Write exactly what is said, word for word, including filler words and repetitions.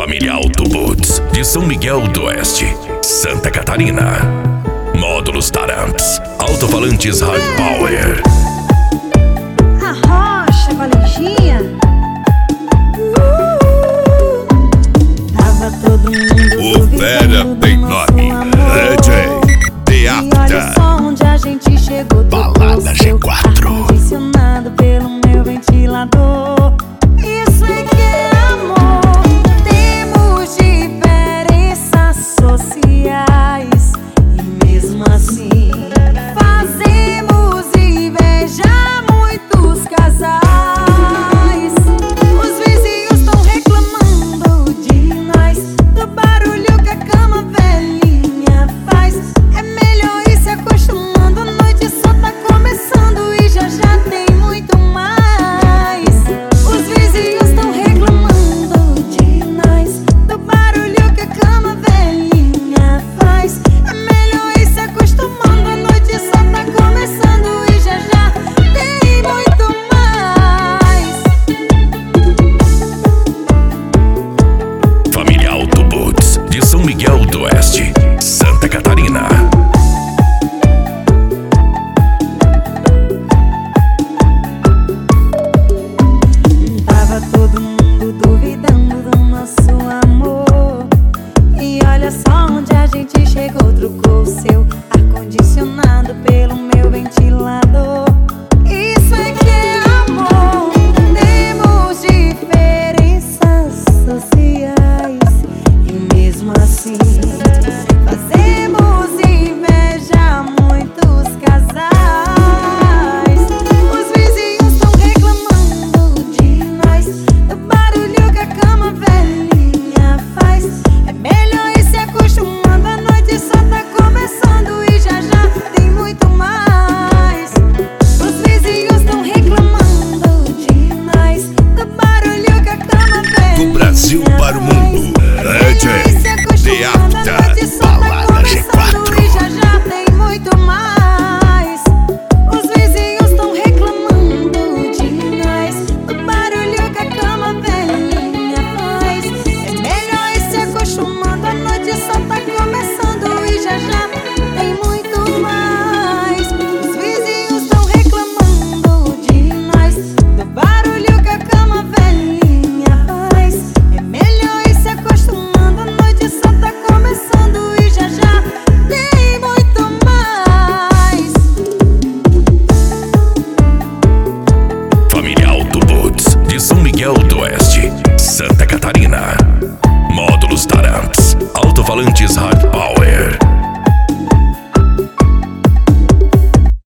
Família Auto Boots, de São Miguel do Oeste, Santa Catarina. Módulos Taramps, alto-falantes Hard Power. A rocha com alergia. Uh, tava todo mundo. O Fera tem nome, D J Teatra. E olha só onde a gente chegou. Balada G quatro. Condicionado pelo meu ventilador. Isso é que é amor. Temos diferenças sociais e mesmo assim fazemos inveja a muitos casais. Os vizinhos estão reclamando de nós, do barulho que a cama velhinha faz. É melhor ir se acostumando, a noite só tá começando e já já tem muito mais. Os vizinhos estão reclamando de nós, do barulho que a cama velhinha faz. É melhor ir se acostumando, a noite só tá começando e já já tem muito mais. Família Auto Boots, de São Miguel do Oeste, Santa Catarina. Tava todo mundo duvidando do nosso amor. E olha só onde a gente chegou. Trocou o seu ar-condicionado pelo meu ventilador. Isso é que é amor. Temos diferenças sociais e mesmo assim fazemos inveja a muitos casais. Os vizinhos estão reclamando de nós, do barulho que a cama velhinha faz. É melhor ir se acostumando, a noite só tá começando e já já tem muito mais. Os vizinhos estão reclamando de nós, do barulho que a cama velhinha Do Brasil para o mundo, D J Teatra. Balada G quatro. e já já tem muito mais. Os vizinhos estão reclamando de nós, do barulho que a cama velhinha faz. É melhor ir se acostumando, a noite só tá começando e já já tem muito mais. Os vizinhos estão reclamando de nós, do barulho que a cama velhinha faz. É melhor ir se acostumando, a noite só tá começando e já já tem muito mais. Família Auto Boots, de São Miguel do Oeste, Santa Catarina. Módulos Taramps, alto-falantes Hard Power.